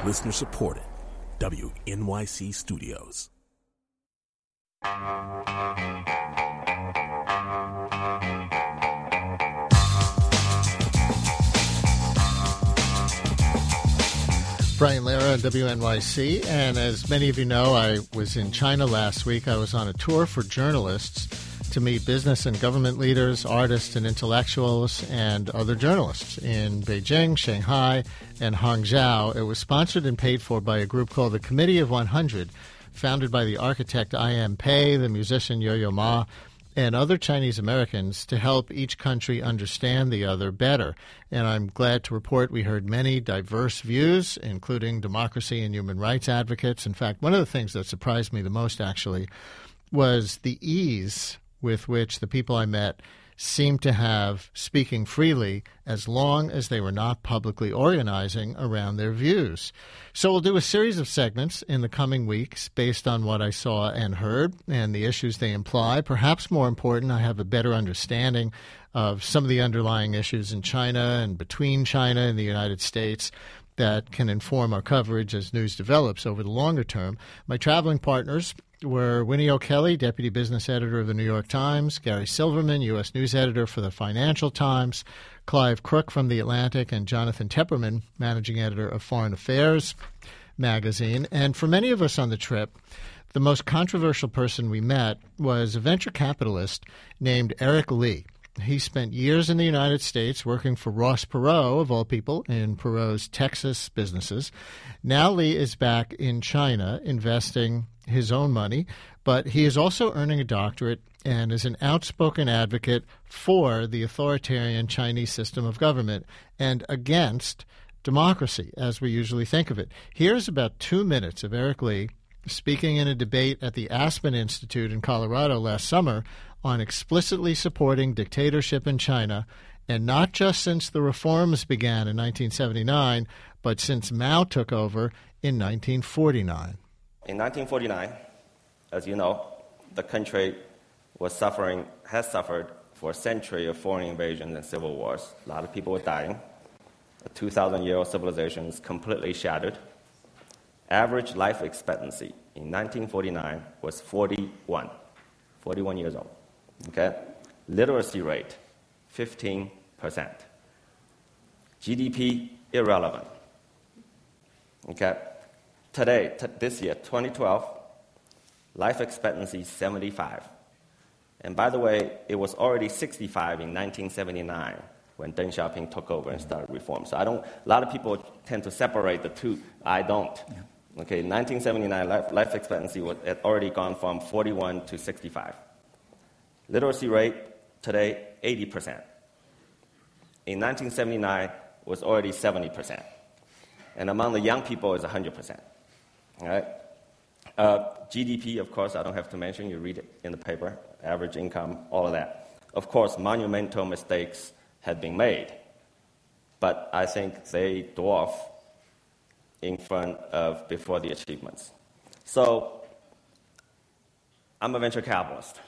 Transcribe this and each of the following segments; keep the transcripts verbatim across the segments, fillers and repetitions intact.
Listener supported. W N Y C Studios. Brian Lara on W N Y C, and as many of you know, I was in China last week. I was on a tour for journalists to meet business and government leaders, artists and intellectuals, and other journalists in Beijing, Shanghai, and Hangzhou. It was sponsored and paid for by a group called the Committee of one hundred, founded by the architect I M Pei, the musician Yo-Yo Ma, and other Chinese Americans to help each country understand the other better. And I'm glad to report we heard many diverse views, including democracy and human rights advocates. In fact, one of the things that surprised me the most, actually, was the ease with which the people I met seemed to have speaking freely as long as they were not publicly organizing around their views. So we'll do a series of segments in the coming weeks based on what I saw and heard and the issues they imply. Perhaps more important, I have a better understanding of some of the underlying issues in China and between China and the United States that can inform our coverage as news develops over the longer term. My traveling partners were Winnie O'Kelly, Deputy Business Editor of the New York Times, Gary Silverman, U S News Editor for the Financial Times, Clive Crook from The Atlantic, and Jonathan Tepperman, Managing Editor of Foreign Affairs magazine. And for many of us on the trip, the most controversial person we met was a venture capitalist named Eric Lee. He spent years in the United States working for Ross Perot, of all people, in Perot's Texas businesses. Now Lee is back in China investing his own money, but he is also earning a doctorate and is an outspoken advocate for the authoritarian Chinese system of government and against democracy, as we usually think of it. Here's about two minutes of Eric Lee speaking in a debate at the Aspen Institute in Colorado last summer on explicitly supporting dictatorship in China, and not just since the reforms began in nineteen seventy-nine, but since Mao took over in nineteen forty-nine. In nineteen forty-nine, as you know, the country was suffering, has suffered for a century of foreign invasions and civil wars. A lot of people were dying. A two thousand year old civilization is completely shattered. Average life expectancy in nineteen forty-nine was forty-one, forty-one years old. Okay? Literacy rate, fifteen percent. G D P, irrelevant. Okay? Today, t- this year, twenty twelve, life expectancy seventy-five. And by the way, it was already sixty-five in nineteen seventy-nine when Deng Xiaoping took over and started reform. So I don't, a lot of people tend to separate the two. I don't. Yeah. Okay, nineteen seventy-nine, life, life expectancy was, had already gone from forty-one to sixty-five. Literacy rate today, eighty percent. In nineteen seventy-nine, was already seventy percent. And among the young people, it's one hundred percent. All right? Uh, G D P, of course, I don't have to mention. You read it in the paper. Average income, all of that. Of course, monumental mistakes had been made. But I think they dwarf in front of before the achievements. So I'm a venture capitalist.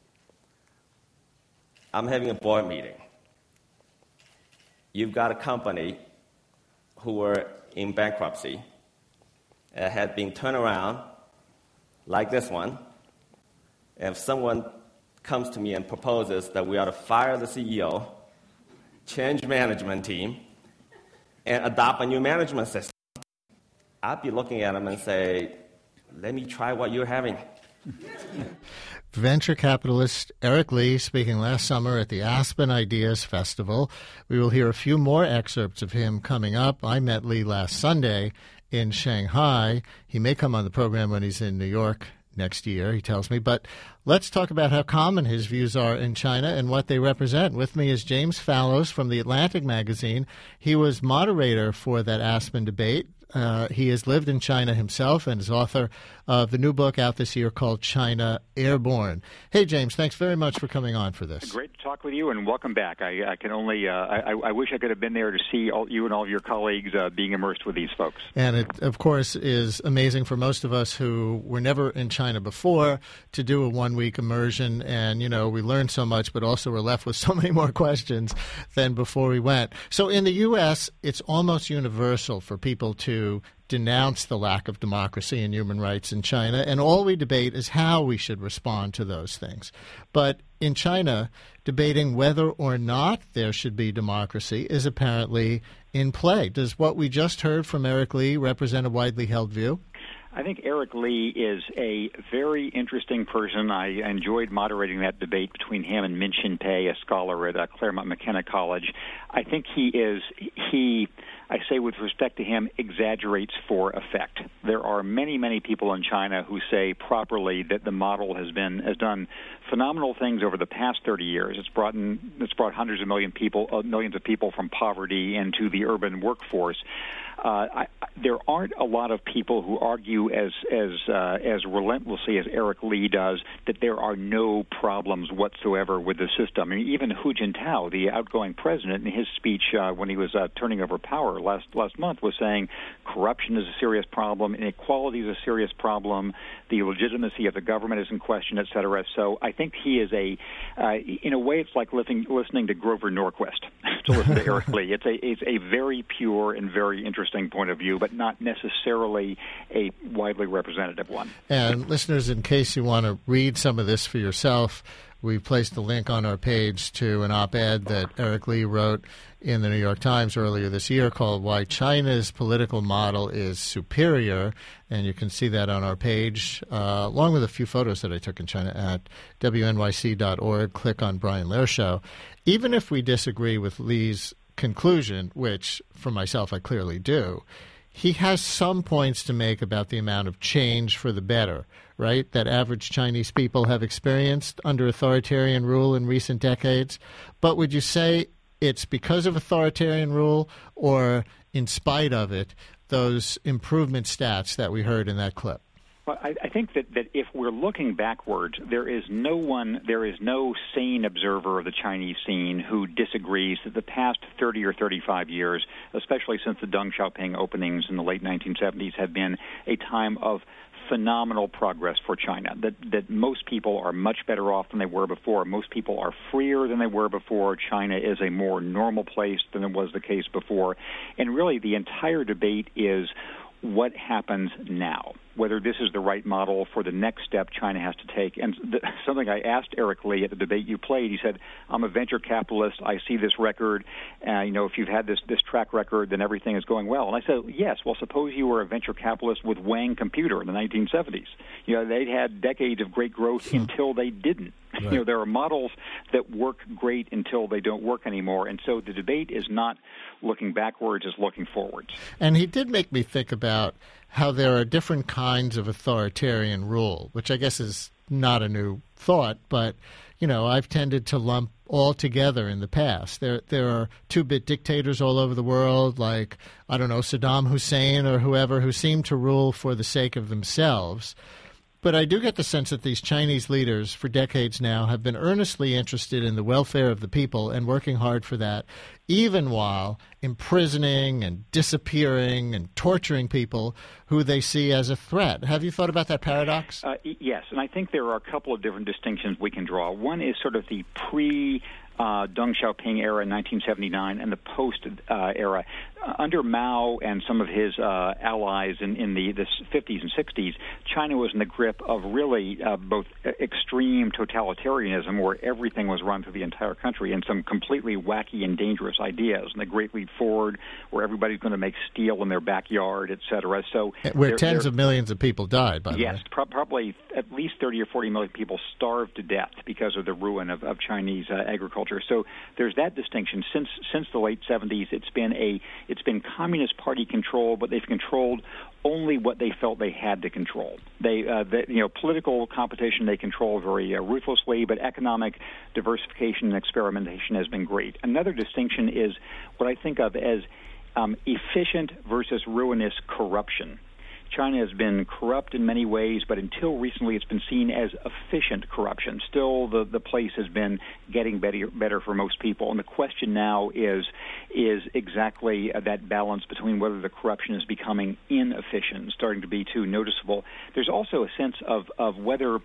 I'm having a board meeting. You've got a company who were in bankruptcy and had been turned around like this one. And if someone comes to me and proposes that we ought to fire the C E O, change management team, and adopt a new management system, I'd be looking at them and say, let me try what you're having. Venture capitalist Eric Lee speaking last summer at the Aspen Ideas Festival. We will hear a few more excerpts of him coming up. I met Lee last Sunday in Shanghai. He may come on the program when he's in New York next year, he tells me. But let's talk about how common his views are in China and what they represent. With me is James Fallows from The Atlantic magazine. He was moderator for that Aspen debate. Uh, he has lived in China himself and is author of the new book out this year called China Airborne. Hey, James, thanks very much for coming on for this. Great to talk with you, and welcome back. I, I can only, uh, I, I wish I could have been there to see all, you and all of your colleagues uh, being immersed with these folks. And it, of course, is amazing for most of us who were never in China before to do a one-week immersion. And, you know, we learned so much, but also we're left with so many more questions than before we went. So in the U S, it's almost universal for people to to denounce the lack of democracy and human rights in China, and all we debate is how we should respond to those things. But in China, debating whether or not there should be democracy is apparently in play. Does what we just heard from Eric Lee represent a widely held view? I think Eric Lee is a very interesting person. I enjoyed moderating that debate between him and Min Shin Pei, a scholar at uh, Claremont McKenna College. I think he is, he, I say with respect to him, exaggerates for effect. There are many, many people in China who say properly that the model has been, has done phenomenal things over the past thirty years. It's brought in, it's brought hundreds of million people, uh, millions of people from poverty into the urban workforce. Uh, I, there aren't a lot of people who argue as as uh, as relentlessly as Eric Lee does that there are no problems whatsoever with the system. I mean, even Hu Jintao, the outgoing president, in his speech uh, when he was uh, turning over power last last month, was saying corruption is a serious problem, inequality is a serious problem, the legitimacy of the government is in question, et cetera. So I think he is a, uh, in a way, it's like listening, listening to Grover Norquist to listen to Eric Lee. It's a it's a very pure and very interesting point of view, but not necessarily a widely representative one. And listeners, in case you want to read some of this for yourself, we placed a link on our page to an op-ed that Eric Lee wrote in the New York Times earlier this year called Why China's Political Model is Superior. And you can see that on our page, uh, along with a few photos that I took in China at W N Y C dot org. Click on Brian Lehrer Show. Even if we disagree with Lee's conclusion, which for myself I clearly do, he has some points to make about the amount of change for the better, right, that average Chinese people have experienced under authoritarian rule in recent decades. But would you say it's because of authoritarian rule or in spite of it, those improvement stats that we heard in that clip? Well, I, I think that, that if we're looking backwards, there is no one, there is no sane observer of the Chinese scene who disagrees that the past thirty or thirty-five years, especially since the Deng Xiaoping openings in the late nineteen seventies, have been a time of phenomenal progress for China, that that most people are much better off than they were before. Most people are freer than they were before. China is a more normal place than it was the case before. And really the entire debate is what happens now, whether this is the right model for the next step China has to take. And th- something I asked Eric Lee at the debate you played, he said, I'm a venture capitalist. I see this record. Uh, you know, if you've had this, this track record, then everything is going well. And I said, yes, well, suppose you were a venture capitalist with Wang Computer in the nineteen seventies. You know, they had decades of great growth hmm. until they didn't. Right. You know, there are models that work great until they don't work anymore. And so the debate is not looking backwards, it's looking forwards. And he did make me think about how there are different kinds of authoritarian rule, which I guess is not a new thought, but, you know, I've tended to lump all together in the past. There there are two-bit dictators all over the world, like, I don't know, Saddam Hussein or whoever, who seem to rule for the sake of themselves. But I do get the sense that these Chinese leaders for decades now have been earnestly interested in the welfare of the people and working hard for that, even while imprisoning and disappearing and torturing people who they see as a threat. Have you thought about that paradox? Uh, yes, and I think there are a couple of different distinctions we can draw. One is sort of the pre- Uh, Deng Xiaoping era in nineteen seventy-nine and the post uh, era. Uh, under Mao and some of his uh, allies in, in the, the fifties and sixties, China was in the grip of really uh, both extreme totalitarianism, where everything was run through the entire country, and some completely wacky and dangerous ideas, and the Great Leap Forward, where everybody's going to make steel in their backyard, et cetera. So where they're, tens they're, of millions of people died, by the yes, way. Yes, pro- probably at least thirty or forty million people starved to death because of the ruin of, of Chinese uh, agriculture. So there's that distinction. Since since the late seventies, it's been a it's been Communist Party control, but they've controlled only what they felt they had to control. They, uh, they you know, political competition they control very uh, ruthlessly, but economic diversification and experimentation has been great. Another distinction is what I think of as um, efficient versus ruinous corruption. China has been corrupt in many ways, but until recently it's been seen as efficient corruption. Still, the, the place has been getting better, better for most people. And the question now is, is exactly that balance between whether the corruption is becoming inefficient, starting to be too noticeable. There's also a sense of, of whether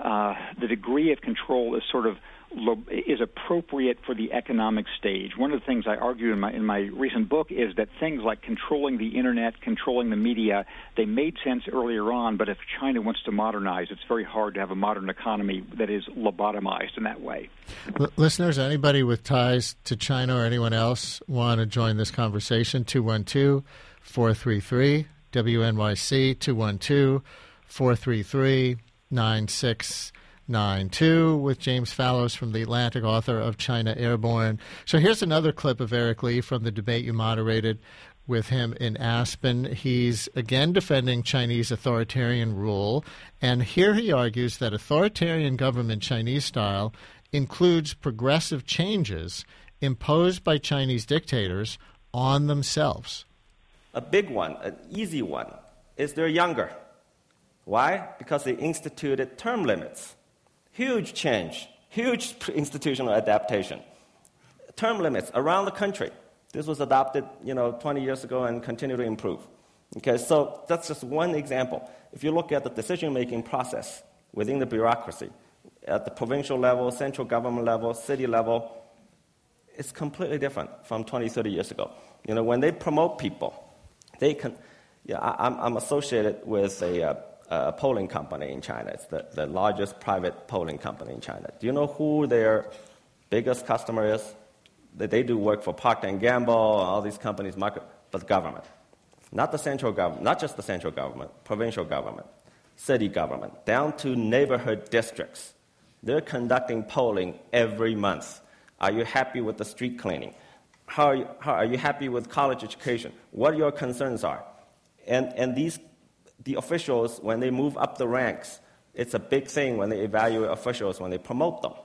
uh, the degree of control is sort of is appropriate for the economic stage. One of the things I argue in my in my recent book is that things like controlling the internet, controlling the media, they made sense earlier on, but if China wants to modernize, it's very hard to have a modern economy that is lobotomized in that way. L- listeners, anybody with ties to China or anyone else want to join this conversation? two one two, four three three, W N Y C, two one two, four three three, nine six nine two, with James Fallows from The Atlantic, author of China Airborne. So here's another clip of Eric Lee from the debate you moderated with him in Aspen. He's again defending Chinese authoritarian rule, and here he argues that authoritarian government, Chinese style, includes progressive changes imposed by Chinese dictators on themselves. A big one, an easy one, is they're younger. Why? Because they instituted term limits. Huge change, huge institutional adaptation. Term limits around the country. This was adopted, you know, twenty years ago and continue to improve. Okay, so that's just one example. If you look at the decision-making process within the bureaucracy, at the provincial level, central government level, city level, it's completely different from twenty, thirty years ago. You know, when they promote people, they can. Yeah, I, I'm, I'm associated with a. Uh, a polling company in China. It's the, the largest private polling company in China. Do you know who their biggest customer is? They, they do work for Procter and Gamble, all these companies, market, but the government. Not the central government, not just the central government, provincial government, city government, down to neighborhood districts. They're conducting polling every month. Are you happy with the street cleaning? How are you, how, are you happy with college education? What your concerns are? And, and these The officials, when they move up the ranks, it's a big thing when they evaluate officials, when they promote them.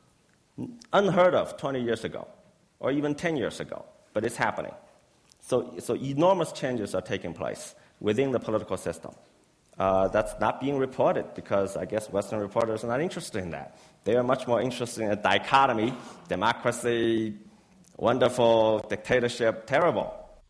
Unheard of twenty years ago, or even ten years ago, but it's happening. So, so enormous changes are taking place within the political system. Uh, that's not being reported because I guess Western reporters are not interested in that. They are much more interested in a dichotomy, democracy, wonderful, dictatorship, terrible.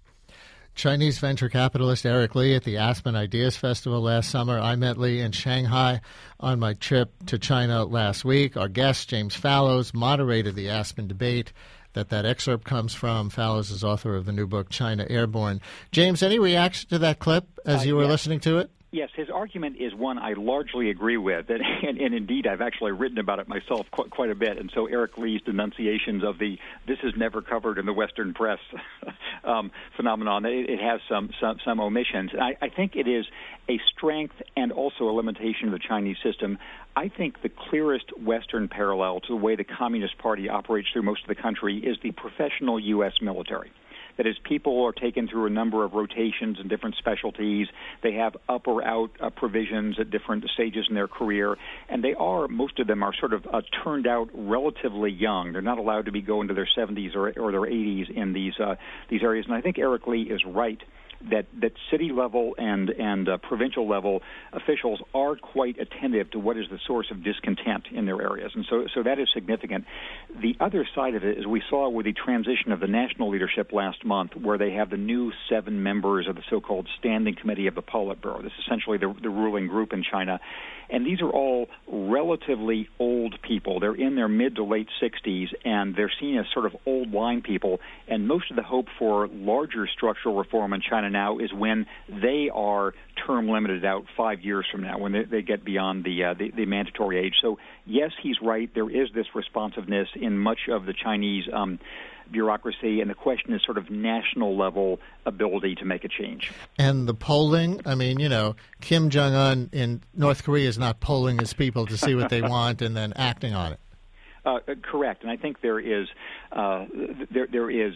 Chinese venture capitalist Eric Lee at the Aspen Ideas Festival last summer. I met Lee in Shanghai on my trip to China last week. Our guest, James Fallows, moderated the Aspen debate that that excerpt comes from. Fallows is author of the new book, China Airborne. James, any reaction to that clip as uh, you were yes. listening to it? Yes, his argument is one I largely agree with, and, and, and indeed I've actually written about it myself quite, quite a bit, and so Eric Lee's denunciations of the this is never covered in the Western press um, phenomenon, it, it has some, some, some omissions. I, I think it is a strength and also a limitation of the Chinese system. I think the clearest Western parallel to the way the Communist Party operates through most of the country is the professional U S military. That is, people are taken through a number of rotations and different specialties. They have up or out uh, provisions at different stages in their career, and they are, most of them are sort of uh, turned out relatively young. They're not allowed to be going to their seventies or, or their eighties in these uh, these areas. And I think Eric Lee is right that that city level and and uh, provincial level officials are quite attentive to what is the source of discontent in their areas, and so so that is significant. The other side of it is we saw with the transition of the national leadership last month, where they have the new seven members of the so-called Standing Committee of the Politburo. This is essentially the, the ruling group in China, and these are all relatively old people. They're in their mid to late sixties, and they're seen as sort of old line people, and most of the hope for larger structural reform in China now is when they are term limited out five years from now, when they, they get beyond the, uh, the the mandatory age. So yes, he's right. There is this responsiveness in much of the Chinese um, bureaucracy, and the question is sort of national level ability to make a change. And the polling, I mean, you know, Kim Jong-un in North Korea is not polling his people to see what they want and then acting on it. Uh, correct, and I think there is uh, there there is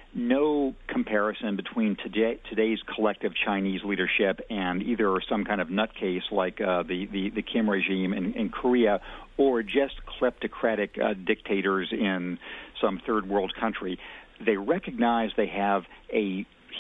no comparison between today, today's collective Chinese leadership and either some kind of nutcase like uh, the, the, the Kim regime in, in Korea, or just kleptocratic uh, dictators in some third world country. They recognize they have a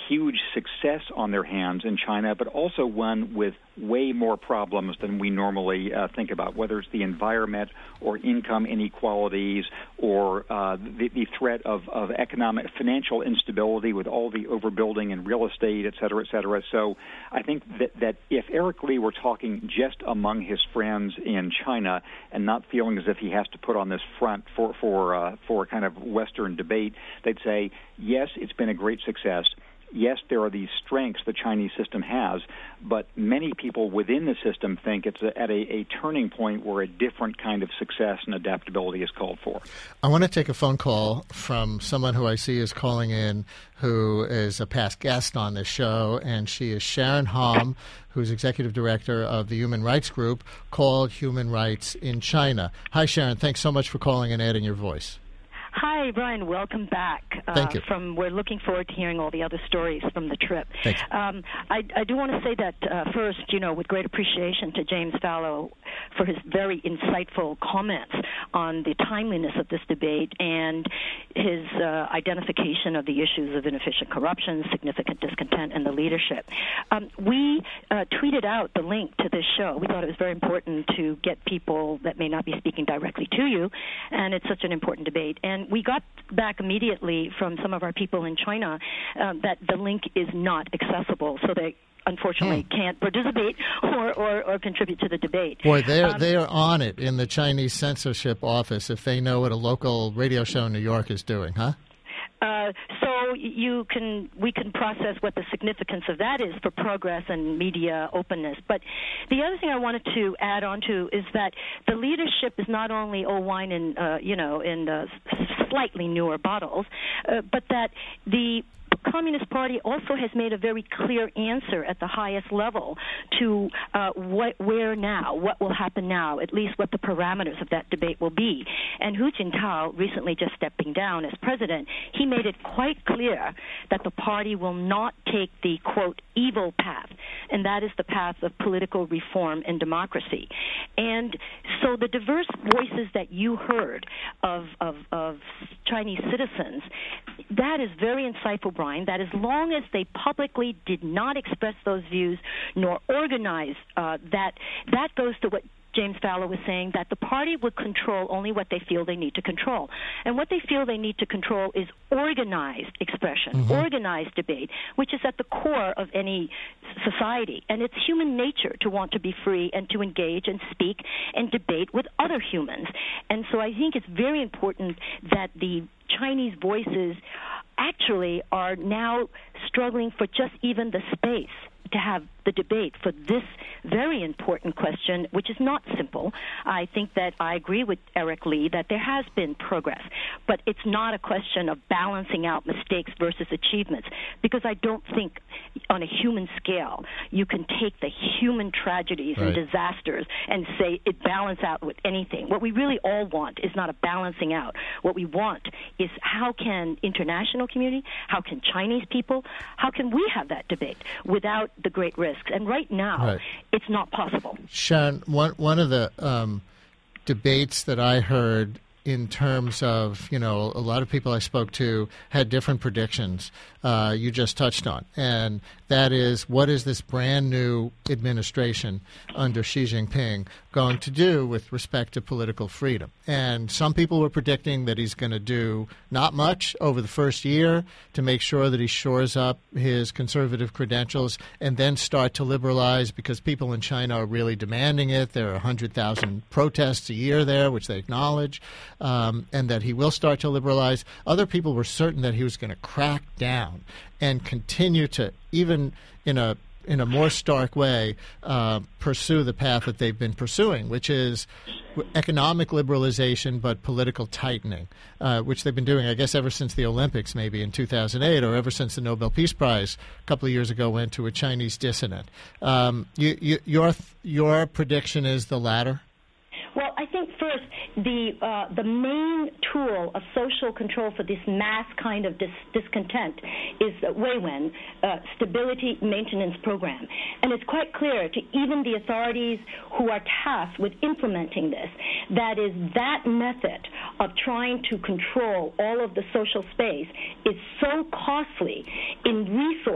huge success on their hands in China, but also one with way more problems than we normally uh, think about, whether it's the environment or income inequalities or uh, the, the threat of, of economic, financial instability with all the overbuilding in real estate, et cetera, et cetera. So I think that, that if Eric Lee were talking just among his friends in China and not feeling as if he has to put on this front for, for, uh, for a kind of Western debate, they'd say, yes, it's been a great success. Yes, there are these strengths the Chinese system has, but many people within the system think it's a, at a, a turning point where a different kind of success and adaptability is called for. I want to take a phone call from someone who I see is calling in who is a past guest on this show, and she is Sharon Hom, who's executive director of the human rights group called Human Rights in China. Hi, Sharon. Thanks so much for calling and adding your voice. Hi, Brian. Welcome back. Uh, Thank you. From we're looking forward to hearing all the other stories from the trip. Thank you. Um, I, I do want to say that uh, first, you know, with great appreciation to James Fallow for his very insightful comments on the timeliness of this debate and his uh, identification of the issues of inefficient corruption, significant discontent, and the leadership. Um, we uh, tweeted out the link to this show. We thought it was very important to get people that may not be speaking directly to you, and it's such an important debate. And we got back immediately from some of our people in China um, that the link is not accessible, so they unfortunately hmm. can't participate or, or, or contribute to the debate. Boy, they're, um, they're on it in the Chinese censorship office if they know what a local radio show in New York is doing, huh? Uh, so you can, we can process what the significance of that is for progress and media openness. But the other thing I wanted to add on to is that the leadership is not only old wine in, uh, you know, in uh, slightly newer bottles, uh, but that the Communist Party also has made a very clear answer at the highest level to uh, what, where now, what will happen now, at least what the parameters of that debate will be. And Hu Jintao, recently just stepping down as president, he made it quite clear that the party will not take the, quote, evil path, and that is the path of political reform and democracy. And so the diverse voices that you heard of, of, of Chinese citizens, that is very insightful, Brian, that as long as they publicly did not express those views nor organize uh, that, that goes to what James Fallow was saying, that the party would control only what they feel they need to control. And what they feel they need to control is organized expression, mm-hmm. organized debate, which is at the core of any society. And it's human nature to want to be free and to engage and speak and debate with other humans. And so I think it's very important that the Chinese voices actually are now struggling for just even the space to have the debate for this very important question, which is not simple. I think that I agree with Eric Lee that there has been progress, but it's not a question of balancing out mistakes versus achievements, because I don't think on a human scale you can take the human tragedies right. and disasters and say it balance out with anything. What we really all want is not a balancing out. What we want is how can international community, how can Chinese people, how can we have that debate without the great risks? And right now, right. it's not possible. Sharon, one one of the um, debates that I heard in terms of, you know, a lot of people I spoke to had different predictions uh, you just touched on. And that is, what is this brand new administration under Xi Jinping going to do with respect to political freedom? And some people were predicting that he's going to do not much over the first year to make sure that he shores up his conservative credentials and then start to liberalize, because people in China are really demanding it. There are one hundred thousand protests a year there, which they acknowledge, um, and that he will start to liberalize. Other people were certain that he was going to crack down and continue to, even in a in a more stark way, uh, pursue the path that they've been pursuing, which is economic liberalization but political tightening, uh, which they've been doing, I guess, ever since the Olympics, maybe in two thousand eight, or ever since the Nobel Peace Prize a couple of years ago went to a Chinese dissident. Um, you, you, your your prediction is the latter? Well, I think first the uh, the main tool of social control for this mass kind of dis- discontent is the Weiwen uh, Stability Maintenance Program, and it's quite clear to even the authorities who are tasked with implementing this that is that method of trying to control all of the social space is so costly in resources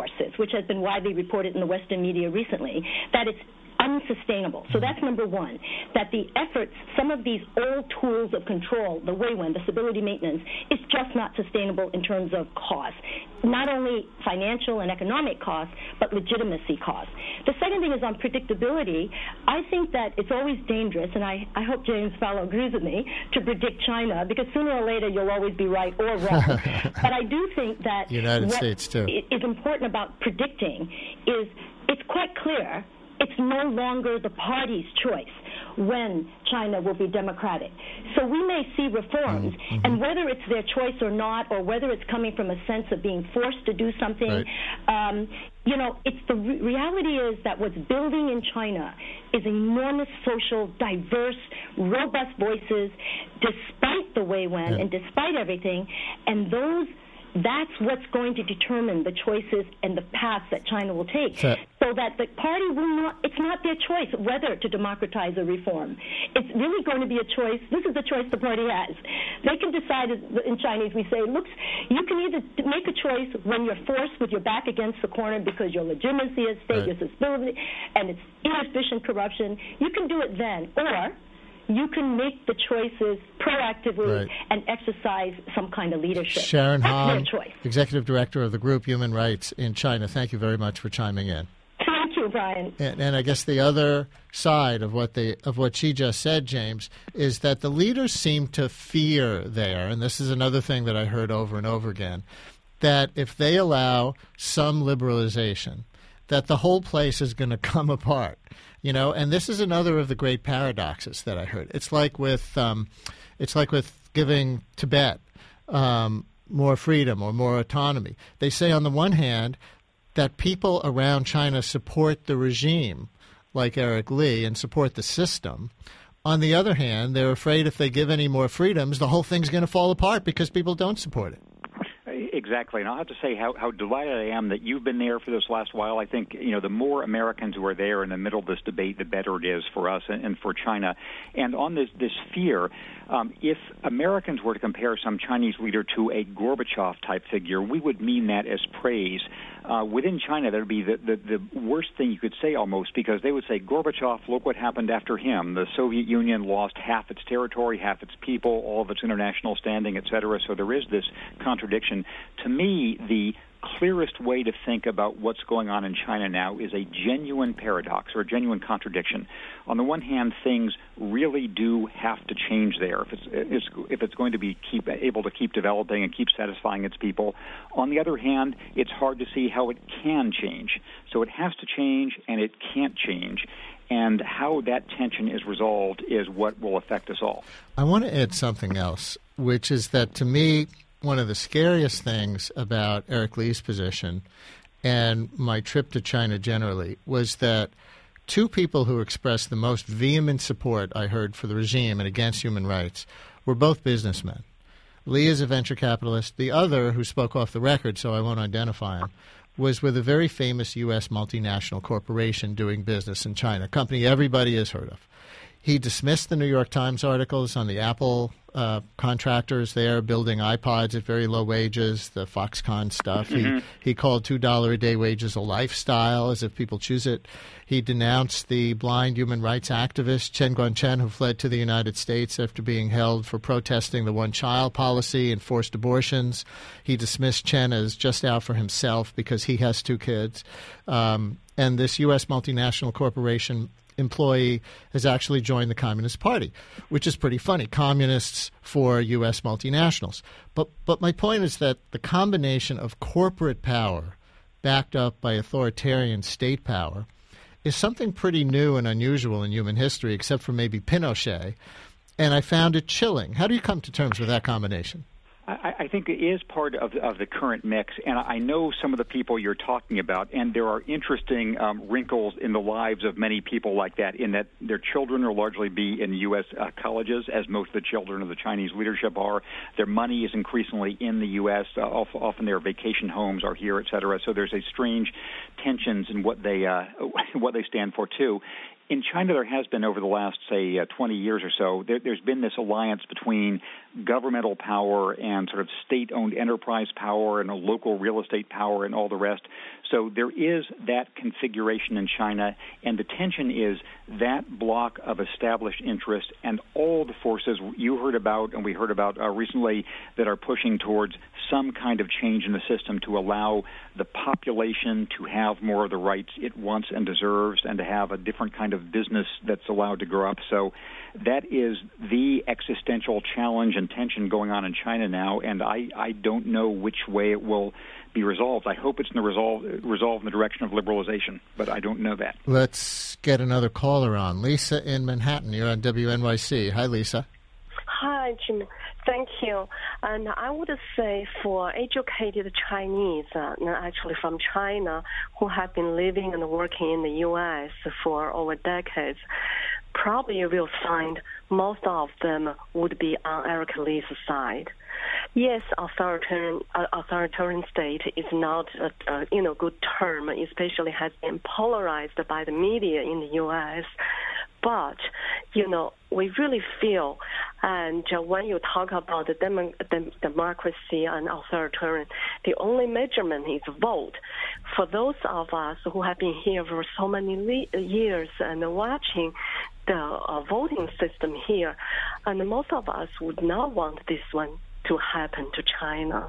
forces, which has been widely reported in the Western media recently, that it's unsustainable. So that's number one, that the efforts, some of these old tools of control, the Weiwen, the stability maintenance, is just not sustainable in terms of cost. Not only financial and economic costs, but legitimacy costs. The second thing is on predictability. I think that it's always dangerous, and I, I hope James Fallow agrees with me, to predict China, because sooner or later you'll always be right or wrong. But I do think that United what States too. is important about predicting is it's quite clear it's no longer the party's choice when China will be democratic. So we may see reforms, mm-hmm. and whether it's their choice or not, or whether it's coming from a sense of being forced to do something, right. um, you know, it's the re- reality is that what's building in China is enormous social, diverse, robust voices, despite the Weiwen yeah. and despite everything, and those that's what's going to determine the choices and the paths that China will take. So, so that the party will not, it's not their choice whether to democratize or reform. It's really going to be a choice. This is the choice the party has. They can decide, in Chinese we say, look, you can either make a choice when you're forced with your back against the corner because your legitimacy is at stake, right. your sustainability, and it's inefficient corruption. You can do it then. Or you can make the choices proactively right. and exercise some kind of leadership. Sharon That's Hahn, their choice. Executive Director of the group Human Rights in China, thank you very much for chiming in. Thank you, Brian. And, and I guess the other side of what they of what she just said, James, is that the leaders seem to fear there, and this is another thing that I heard over and over again, that if they allow some liberalization, that the whole place is going to come apart. You know, and this is another of the great paradoxes that I heard. It's like with, um, it's like with giving Tibet um, more freedom or more autonomy. They say on the one hand that people around China support the regime, like Eric Lee, and support the system. On the other hand, they're afraid if they give any more freedoms, the whole thing's going to fall apart because people don't support it. Exactly, and I'll have to say how, how delighted I am that you've been there for this last while. I think, you know, the more Americans who are there in the middle of this debate, the better it is for us and, and for China. And on this, this fear, um, if Americans were to compare some Chinese leader to a Gorbachev-type figure, we would mean that as praise. Uh, within China, that would be the, the, the worst thing you could say almost, because they would say, Gorbachev, look what happened after him. The Soviet Union lost half its territory, half its people, all of its international standing, et cetera. So there is this contradiction. To me, the clearest way to think about what's going on in China now is a genuine paradox or a genuine contradiction. On the one hand, things really do have to change there if it's, it's if it's going to be keep able to keep developing and keep satisfying its people. On the other hand, it's hard to see how it can change. So it has to change and it can't change. And how that tension is resolved is what will affect us all. I want to add something else, which is that to me, one of the scariest things about Eric Lee's position and my trip to China generally was that two people who expressed the most vehement support I heard for the regime and against human rights were both businessmen. Lee is a venture capitalist. The other, who spoke off the record, so I won't identify him, was with a very famous U S multinational corporation doing business in China, a company everybody has heard of. He dismissed the New York Times articles on the Apple uh, contractors there building iPods at very low wages, the Foxconn stuff. Mm-hmm. He he called two dollars a day wages a lifestyle, as if people choose it. He denounced the blind human rights activist Chen Guangchen, who fled to the United States after being held for protesting the one-child policy and forced abortions. He dismissed Chen as just out for himself because he has two kids. Um, and this U S multinational corporation employee has actually joined the Communist Party, which is pretty funny. Communists for U S multinationals. But but my point is that the combination of corporate power backed up by authoritarian state power is something pretty new and unusual in human history, except for maybe Pinochet. And I found it chilling. How do you come to terms with that combination? I, I think it is part of, of the current mix, and I know some of the people you're talking about, and there are interesting um, wrinkles in the lives of many people like that, in that their children will largely be in U S uh, colleges, as most of the children of the Chinese leadership are. Their money is increasingly in the U S Uh, often their vacation homes are here, et cetera. So there's a strange tensions in what they uh, what they stand for, too. In China, there has been, over the last, say, uh, twenty years or so, there, there's been this alliance between governmental power and sort of state-owned enterprise power and a local real estate power and all the rest. So there is that configuration in China, and the tension is that block of established interest and all the forces you heard about and we heard about uh, recently that are pushing towards some kind of change in the system to allow the population to have more of the rights it wants and deserves and to have a different kind of business that's allowed to grow up. So that is the existential challenge and tension going on in China now, and I, I don't know which way it will be resolved. I hope it's in the resolve, resolve in the direction of liberalization, but I don't know that. Let's get another caller on. Lisa in Manhattan, you're on W N Y C. Hi, Lisa. Hi, Jim. Thank you. And I would say for educated Chinese, uh, actually from China, who have been living and working in the U S for over decades, probably you will find most of them would be on Eric Lee's side. Yes, authoritarian, uh, authoritarian state is not a, a you know good term, especially has been polarized by the media in the U S. But, you know, we really feel, and uh, when you talk about the, dem- the democracy and authoritarian, the only measurement is vote. For those of us who have been here for so many le- years and watching the uh, voting system here, and most of us would not want this one to happen to China.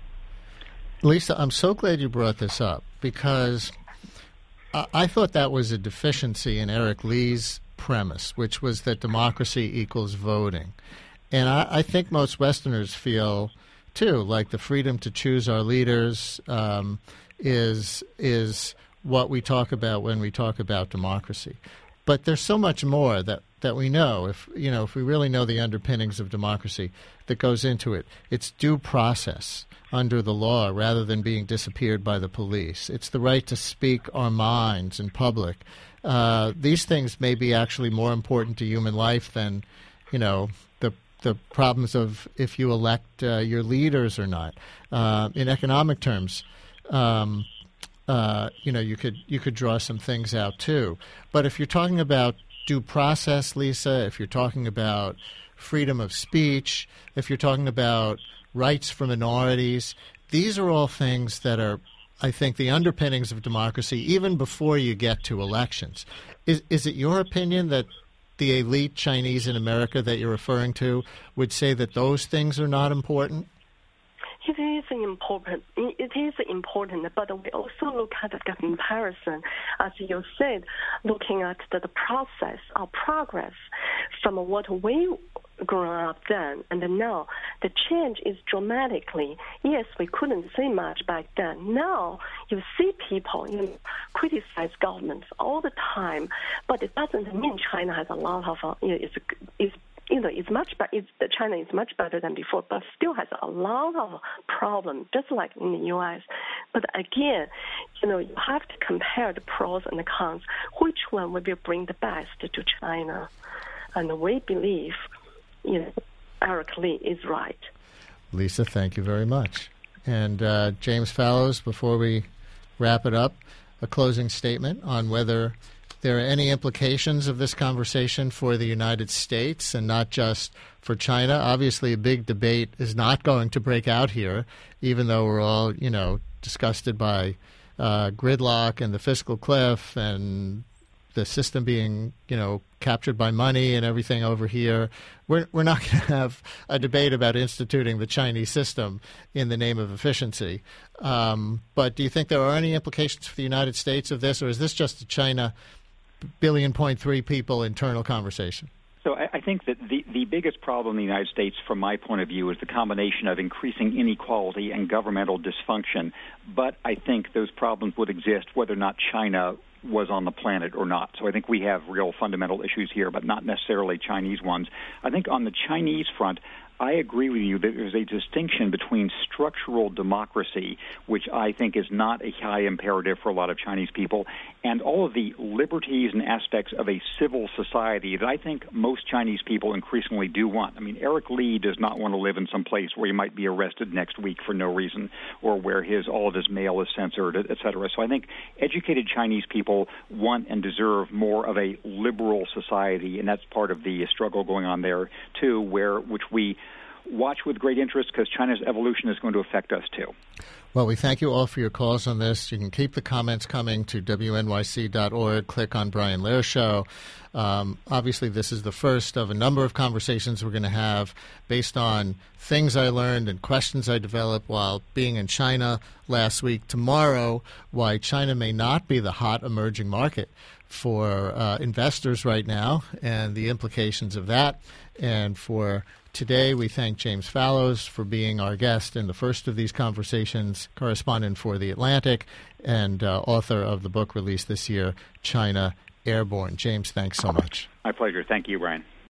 Lisa, I'm so glad you brought this up because I, I thought that was a deficiency in Eric Lee's premise, which was that democracy equals voting. And I, I think most Westerners feel, too, like the freedom to choose our leaders um, is is what we talk about when we talk about democracy. But there's so much more that, that we know, if you know, if we really know the underpinnings of democracy that goes into it. It's due process under the law rather than being disappeared by the police. It's the right to speak our minds in public. Uh, these things may be actually more important to human life than, you know, the the problems of if you elect uh, your leaders or not. Uh, in economic terms, um, uh, you know, you could you could draw some things out too. But if you're talking about due process, Lisa, if you're talking about freedom of speech, if you're talking about rights for minorities, these are all things that are, I think, the underpinnings of democracy even before you get to elections. Is is it your opinion that the elite Chinese in America that you're referring to would say that those things are not important? It is important. It is important, but we also look at the comparison, as you said, looking at the, the process of progress from what we grew up then and now. The change is dramatically. Yes, we couldn't say much back then. Now you see people you know, criticize governments all the time, but it doesn't mean China has a lot of uh, you know, it's, it's You know, it's much better. It's, China is much better than before, but still has a lot of problems, just like in the U S. But again, you know, you have to compare the pros and the cons. Which one will bring the best to China? And we believe, you know, Eric Lee is right. Lisa, thank you very much. And uh, James Fallows, before we wrap it up, a closing statement on whether there are any implications of this conversation for the United States and not just for China. Obviously, a big debate is not going to break out here, even though we're all, you know, disgusted by uh, gridlock and the fiscal cliff and the system being, you know, captured by money and everything over here. We're we're not going to have a debate about instituting the Chinese system in the name of efficiency. Um, but do you think there are any implications for the United States of this, or is this just a China billion point three people internal conversation? So I, I think that the, the biggest problem in the United States, from my point of view, is the combination of increasing inequality and governmental dysfunction. But I think those problems would exist whether or not China was on the planet or not. So I think we have real fundamental issues here, but not necessarily Chinese ones. I think on the Chinese front, I agree with you that there's a distinction between structural democracy, which I think is not a high imperative for a lot of Chinese people, and all of the liberties and aspects of a civil society that I think most Chinese people increasingly do want. I mean, Eric Lee does not want to live in some place where he might be arrested next week for no reason, or where his all of his mail is censored, et cetera. So I think educated Chinese people want and deserve more of a liberal society, and that's part of the struggle going on there, too, where which we watch with great interest because China's evolution is going to affect us too. Well, we thank you all for your calls on this. You can keep the comments coming to W N Y C dot org. Click on Brian Lehrer Show. Um, obviously, this is the first of a number of conversations we're going to have based on things I learned and questions I developed while being in China last week. Tomorrow, why China may not be the hot emerging market for uh, investors right now and the implications of that. And for today, we thank James Fallows for being our guest in the first of these conversations, correspondent for The Atlantic and uh, author of the book released this year, China Airborne. James, thanks so much. My pleasure. Thank you, Brian.